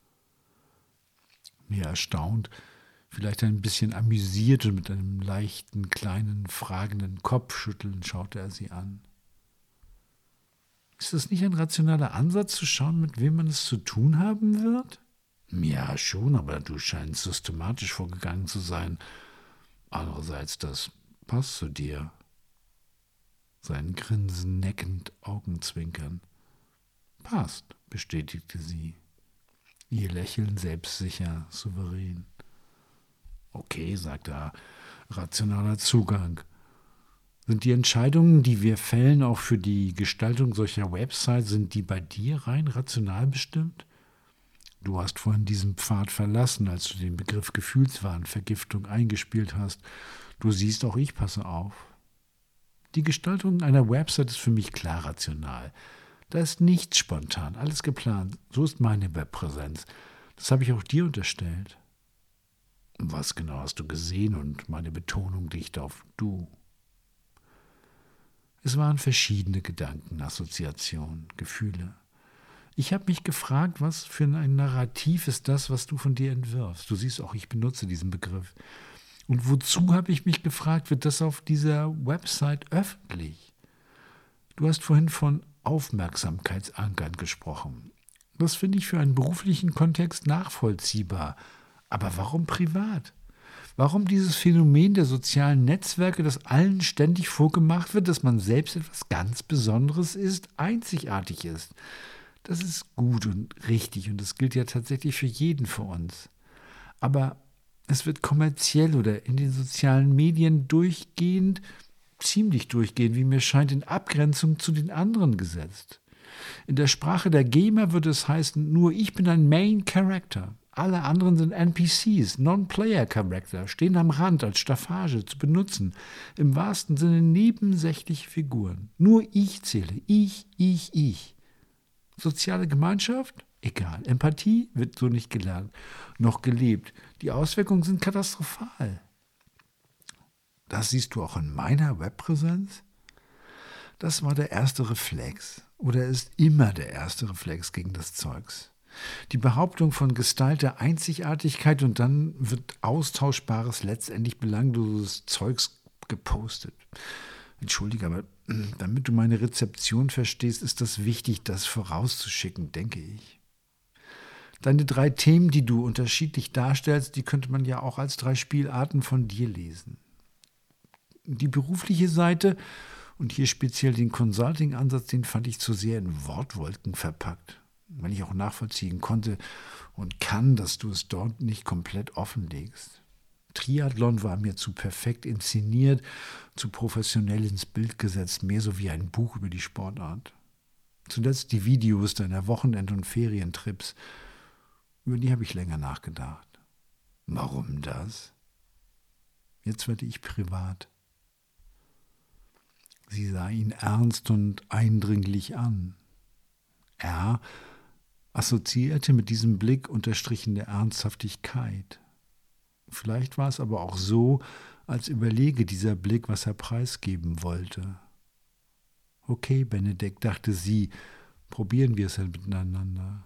Mehr erstaunt, vielleicht ein bisschen amüsiert und mit einem leichten, kleinen, fragenden Kopfschütteln schaute er sie an. Ist es nicht ein rationaler Ansatz, zu schauen, mit wem man es zu tun haben wird? Ja, schon, aber du scheinst systematisch vorgegangen zu sein. Andererseits, das passt zu dir. Sein Grinsen neckend, Augenzwinkern. Passt, bestätigte sie. Ihr Lächeln selbstsicher, souverän. Okay, sagte er, rationaler Zugang. Sind die Entscheidungen, die wir fällen, auch für die Gestaltung solcher Websites, sind die bei dir rein rational bestimmt? Du hast vorhin diesen Pfad verlassen, als du den Begriff Gefühlswahnvergiftung eingespielt hast. Du siehst, auch ich passe auf. Die Gestaltung einer Website ist für mich klar rational. Da ist nichts spontan, alles geplant. So ist meine Webpräsenz. Das habe ich auch dir unterstellt. Was genau hast du gesehen? Und meine Betonung liegt auf du. Es waren verschiedene Gedanken, Assoziationen, Gefühle. Ich habe mich gefragt, was für ein Narrativ ist das, was du von dir entwirfst. Du siehst auch, ich benutze diesen Begriff. Und wozu, habe ich mich gefragt, wird das auf dieser Website öffentlich? Du hast vorhin von Aufmerksamkeitsankern gesprochen. Das finde ich für einen beruflichen Kontext nachvollziehbar. Aber warum privat? Warum dieses Phänomen der sozialen Netzwerke, das allen ständig vorgemacht wird, dass man selbst etwas ganz Besonderes ist, einzigartig ist? Das ist gut und richtig und das gilt ja tatsächlich für jeden von uns. Aber es wird kommerziell oder in den sozialen Medien durchgehend, ziemlich durchgehend, wie mir scheint, in Abgrenzung zu den anderen gesetzt. In der Sprache der Gamer würde es heißen, nur ich bin ein Main Character. Alle anderen sind N P Cs, Non-Player-Character, stehen am Rand als Staffage zu benutzen. Im wahrsten Sinne nebensächliche Figuren. Nur ich zähle. Ich, ich, ich. Soziale Gemeinschaft? Egal. Empathie wird so nicht gelernt, noch gelebt. Die Auswirkungen sind katastrophal. Das siehst du auch in meiner Webpräsenz? Das war der erste Reflex. Oder ist immer der erste Reflex gegen das Zeugs. Die Behauptung von gestalter Einzigartigkeit und dann wird austauschbares, letztendlich belangloses Zeugs gepostet. Entschuldige, aber damit du meine Rezeption verstehst, ist das wichtig, das vorauszuschicken, denke ich. Deine drei Themen, die du unterschiedlich darstellst, die könnte man ja auch als drei Spielarten von dir lesen. Die berufliche Seite und hier speziell den Consulting-Ansatz, den fand ich zu sehr in Wortwolken verpackt. Weil ich auch nachvollziehen konnte und kann, dass du es dort nicht komplett offenlegst. Triathlon war mir zu perfekt inszeniert, zu professionell ins Bild gesetzt, mehr so wie ein Buch über die Sportart. Zuletzt die Videos deiner Wochenend- und Ferientrips, über die habe ich länger nachgedacht. Warum das? Jetzt werde ich privat. Sie sah ihn ernst und eindringlich an. Er assoziierte mit diesem Blick unterstrichene Ernsthaftigkeit. Vielleicht war es aber auch so, als überlege dieser Blick, was er preisgeben wollte. Okay, Benedikt, dachte sie, probieren wir es halt miteinander.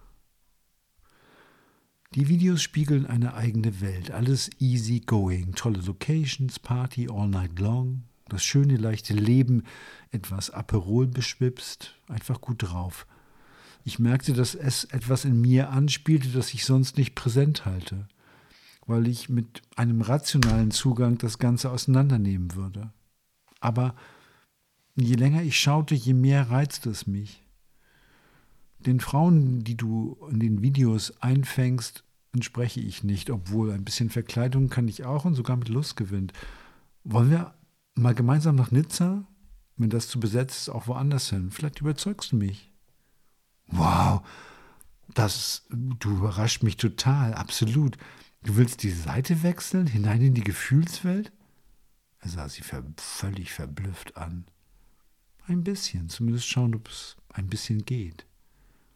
Die Videos spiegeln eine eigene Welt, alles easy going, tolle Locations, Party all night long, das schöne, leichte Leben, etwas Aperol beschwipst, einfach gut drauf. Ich merkte, dass es etwas in mir anspielte, das ich sonst nicht präsent halte, weil ich mit einem rationalen Zugang das Ganze auseinandernehmen würde. Aber je länger ich schaute, je mehr reizte es mich. Den Frauen, die du in den Videos einfängst, entspreche ich nicht, obwohl ein bisschen Verkleidung kann ich auch und sogar mit Lust gewinnt. Wollen wir mal gemeinsam nach Nizza? Wenn das zu besetzt ist, auch woanders hin. Vielleicht überzeugst du mich. Wow, das, du überrascht mich total, absolut. Du willst die Seite wechseln, hinein in die Gefühlswelt? Er sah sie ver- völlig verblüfft an. Ein bisschen, zumindest schauen, ob es ein bisschen geht.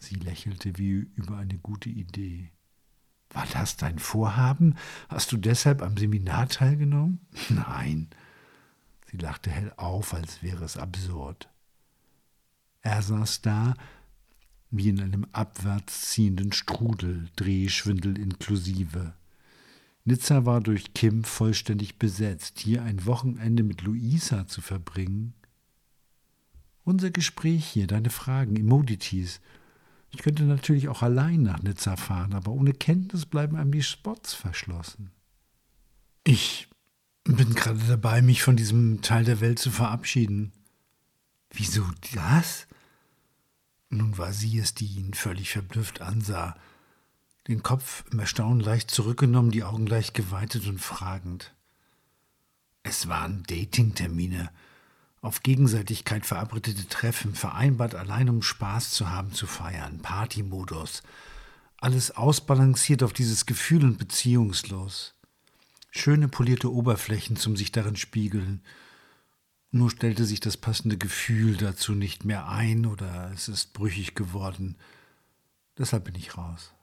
Sie lächelte wie über eine gute Idee. War das dein Vorhaben? Hast du deshalb am Seminar teilgenommen? Nein. Sie lachte hell auf, als wäre es absurd. Er saß da, wie in einem abwärts ziehenden Strudel, Drehschwindel inklusive. Nizza war durch Kim vollständig besetzt. Hier ein Wochenende mit Luisa zu verbringen. Unser Gespräch hier, deine Fragen, Emodities. Ich könnte natürlich auch allein nach Nizza fahren, aber ohne Kenntnis bleiben einem die Spots verschlossen. Ich bin gerade dabei, mich von diesem Teil der Welt zu verabschieden. Wieso das? Nun war sie es, die ihn völlig verblüfft ansah, den Kopf im Erstaunen leicht zurückgenommen, die Augen leicht geweitet und fragend. Es waren Datingtermine, auf Gegenseitigkeit verabredete Treffen, vereinbart allein um Spaß zu haben, zu feiern, Partymodus. Alles ausbalanciert auf dieses Gefühl und beziehungslos. Schöne polierte Oberflächen zum sich darin spiegeln. Nur stellte sich das passende Gefühl dazu nicht mehr ein oder es ist brüchig geworden. Deshalb bin ich raus.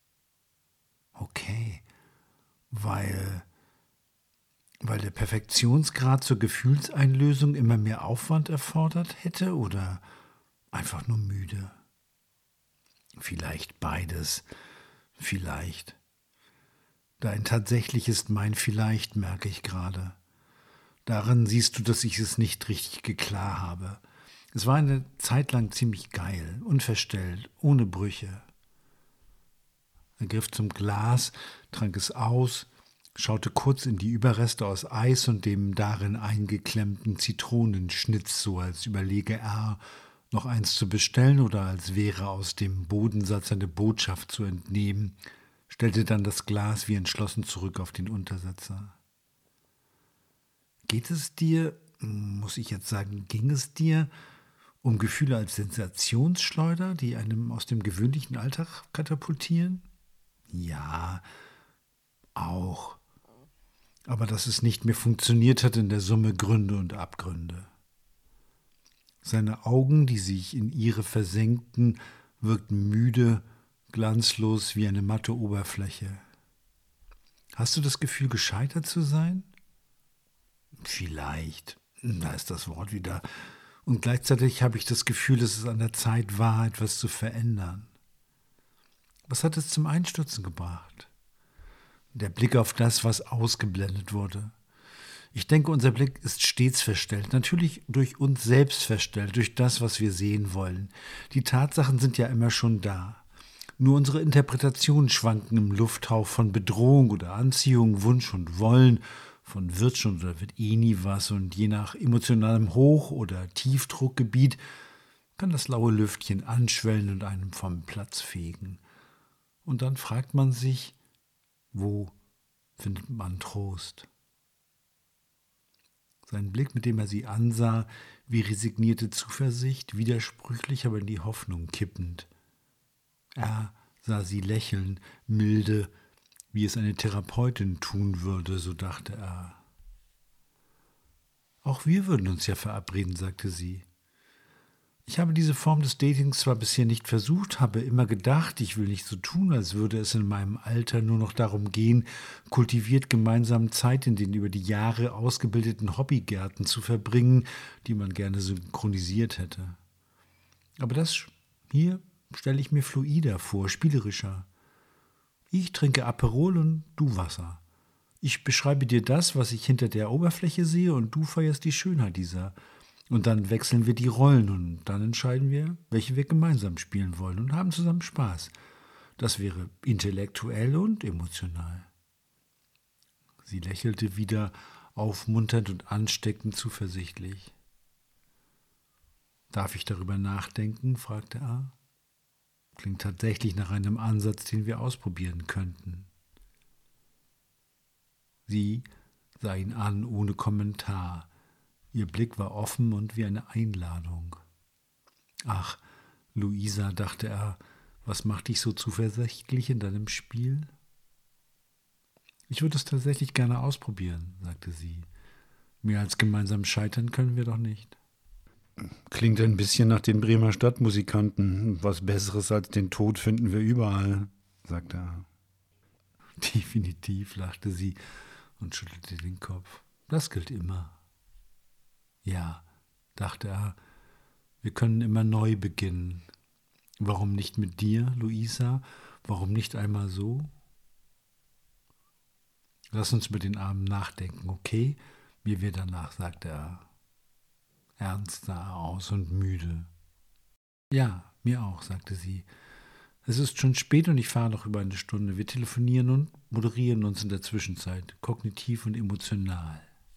Okay, weil, weil der Perfektionsgrad zur Gefühlseinlösung immer mehr Aufwand erfordert hätte oder einfach nur müde? Vielleicht beides, vielleicht. Dein tatsächliches mein Vielleicht merke ich gerade. Daran siehst du, dass ich es nicht richtig geklar habe. Es war eine Zeit lang ziemlich geil, unverstellt, ohne Brüche. Er griff zum Glas, trank es aus, schaute kurz in die Überreste aus Eis und dem darin eingeklemmten Zitronenschnitz, so als überlege er, noch eins zu bestellen oder als wäre aus dem Bodensatz eine Botschaft zu entnehmen, stellte dann das Glas wie entschlossen zurück auf den Untersetzer. Geht es dir, muss ich jetzt sagen, ging es dir um Gefühle als Sensationsschleuder, die einem aus dem gewöhnlichen Alltag katapultieren? Ja, auch. Aber dass es nicht mehr funktioniert hat in der Summe Gründe und Abgründe. Seine Augen, die sich in ihre versenkten, wirkten müde, glanzlos wie eine matte Oberfläche. Hast du das Gefühl, gescheitert zu sein? Vielleicht, da ist das Wort wieder. Und gleichzeitig habe ich das Gefühl, dass es an der Zeit war, etwas zu verändern. Was hat es zum Einstürzen gebracht? Der Blick auf das, was ausgeblendet wurde. Ich denke, unser Blick ist stets verstellt, natürlich durch uns selbst verstellt, durch das, was wir sehen wollen. Die Tatsachen sind ja immer schon da. Nur unsere Interpretationen schwanken im Lufthauch von Bedrohung oder Anziehung, Wunsch und Wollen, von wird schon oder wird eh nie was, und je nach emotionalem Hoch- oder Tiefdruckgebiet kann das laue Lüftchen anschwellen und einem vom Platz fegen. Und dann fragt man sich, wo findet man Trost? Sein Blick, mit dem er sie ansah, wie resignierte Zuversicht, widersprüchlich, aber in die Hoffnung kippend. Er sah sie lächeln, milde, wie es eine Therapeutin tun würde, so dachte er. Auch wir würden uns ja verabreden, sagte sie. Ich habe diese Form des Datings zwar bisher nicht versucht, habe immer gedacht, ich will nicht so tun, als würde es in meinem Alter nur noch darum gehen, kultiviert gemeinsam Zeit in den über die Jahre ausgebildeten Hobbygärten zu verbringen, die man gerne synchronisiert hätte. Aber das hier stelle ich mir fluider vor, spielerischer. Ich trinke Aperol und du Wasser. Ich beschreibe dir das, was ich hinter der Oberfläche sehe, und du feierst die Schönheit dieser. Und dann wechseln wir die Rollen und dann entscheiden wir, welche wir gemeinsam spielen wollen und haben zusammen Spaß. Das wäre intellektuell und emotional. Sie lächelte wieder, aufmunternd und ansteckend zuversichtlich. Darf ich darüber nachdenken? Fragte er. Klingt tatsächlich nach einem Ansatz, den wir ausprobieren könnten. Sie sah ihn an, ohne Kommentar. Ihr Blick war offen und wie eine Einladung. Ach, Luisa, dachte er, was macht dich so zuversichtlich in deinem Spiel? Ich würde es tatsächlich gerne ausprobieren, sagte sie. Mehr als gemeinsam scheitern können wir doch nicht. Klingt ein bisschen nach den Bremer Stadtmusikanten. Was Besseres als den Tod finden wir überall, sagte er. Definitiv, lachte sie und schüttelte den Kopf. Das gilt immer. Ja, dachte er, wir können immer neu beginnen. Warum nicht mit dir, Luisa? Warum nicht einmal so? Lass uns über den Abend nachdenken, okay? Mir wird danach, sagte er. Ernst sah er aus und müde. Ja, mir auch, sagte sie. Es ist schon spät und ich fahre noch über eine Stunde. Wir telefonieren und moderieren uns in der Zwischenzeit, kognitiv und emotional.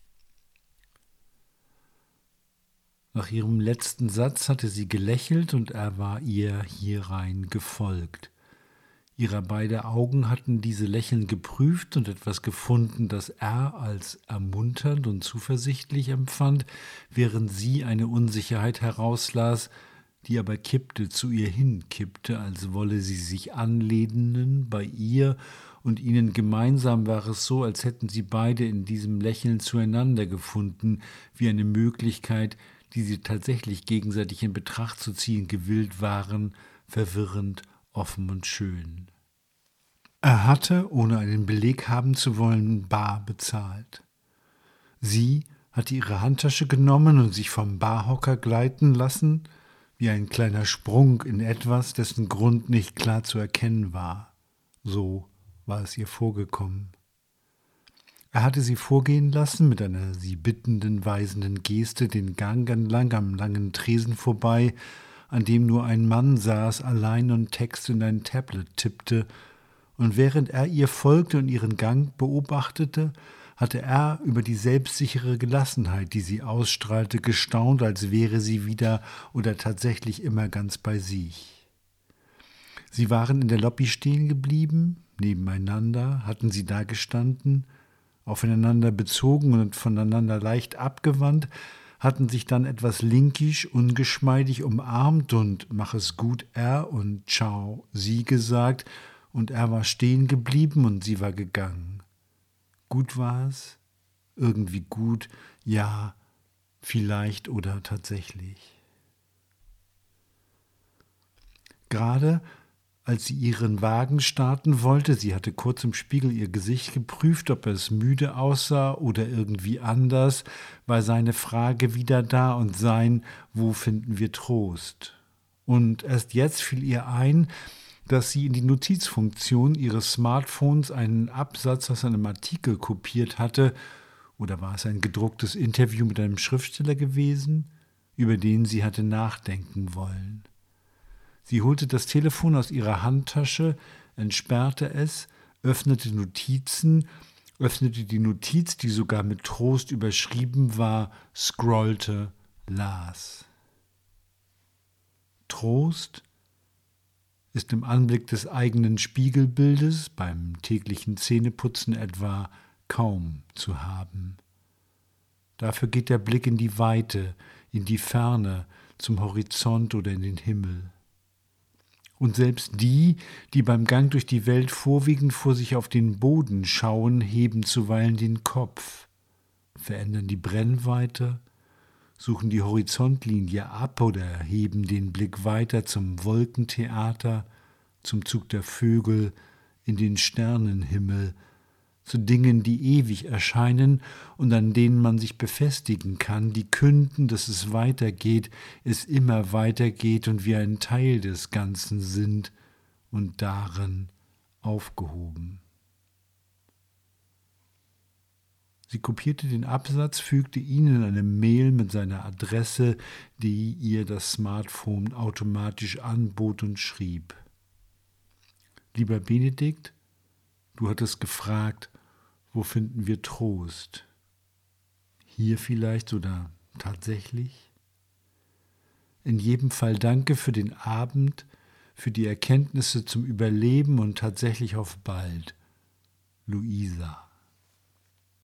Nach ihrem letzten Satz hatte sie gelächelt und er war ihr hierein gefolgt. Ihre beiden Augen hatten diese Lächeln geprüft und etwas gefunden, das er als ermunternd und zuversichtlich empfand, während sie eine Unsicherheit herauslas, die aber kippte, zu ihr hinkippte, als wolle sie sich anlehnen bei ihr, und ihnen gemeinsam war es so, als hätten sie beide in diesem Lächeln zueinander gefunden, wie eine Möglichkeit, die sie tatsächlich gegenseitig in Betracht zu ziehen gewillt waren, verwirrend, offen und schön. Er hatte, ohne einen Beleg haben zu wollen, bar bezahlt. Sie hatte ihre Handtasche genommen und sich vom Barhocker gleiten lassen, wie ein kleiner Sprung in etwas, dessen Grund nicht klar zu erkennen war. So war es ihr vorgekommen. Er hatte sie vorgehen lassen, mit einer sie bittenden, weisenden Geste den Gang entlang am langen Tresen vorbei, an dem nur ein Mann saß, allein und Text in ein Tablet tippte, und während er ihr folgte und ihren Gang beobachtete, hatte er über die selbstsichere Gelassenheit, die sie ausstrahlte, gestaunt, als wäre sie wieder oder tatsächlich immer ganz bei sich. Sie waren in der Lobby stehen geblieben, nebeneinander, hatten sie da gestanden, aufeinander bezogen und voneinander leicht abgewandt, hatten sich dann etwas linkisch, ungeschmeidig umarmt und »Mach es gut, er« und »Ciao«, sie gesagt, und er war stehen geblieben und sie war gegangen. Gut war es, irgendwie gut, ja, vielleicht oder tatsächlich. Gerade als sie ihren Wagen starten wollte, sie hatte kurz im Spiegel ihr Gesicht geprüft, ob es müde aussah oder irgendwie anders, war seine Frage wieder da und sein, wo finden wir Trost? Und erst jetzt fiel ihr ein, dass sie in die Notizfunktion ihres Smartphones einen Absatz aus einem Artikel kopiert hatte, oder war es ein gedrucktes Interview mit einem Schriftsteller gewesen, über den sie hatte nachdenken wollen. Sie holte das Telefon aus ihrer Handtasche, entsperrte es, öffnete Notizen, öffnete die Notiz, die sogar mit Trost überschrieben war, scrollte, las. Trost ist im Anblick des eigenen Spiegelbildes, beim täglichen Zähneputzen etwa, kaum zu haben. Dafür geht der Blick in die Weite, in die Ferne, zum Horizont oder in den Himmel. Und selbst die, die beim Gang durch die Welt vorwiegend vor sich auf den Boden schauen, heben zuweilen den Kopf, verändern die Brennweite, suchen die Horizontlinie ab oder heben den Blick weiter zum Wolkentheater, zum Zug der Vögel, in den Sternenhimmel, zu Dingen, die ewig erscheinen und an denen man sich befestigen kann, die künden, dass es weitergeht, es immer weitergeht und wir ein Teil des Ganzen sind und darin aufgehoben. Sie kopierte den Absatz, fügte ihn in eine Mail mit seiner Adresse, die ihr das Smartphone automatisch anbot, und schrieb: Lieber Benedikt, du hattest gefragt, wo finden wir Trost? Hier vielleicht oder tatsächlich? In jedem Fall danke für den Abend, für die Erkenntnisse zum Überleben und tatsächlich auf bald. Luisa.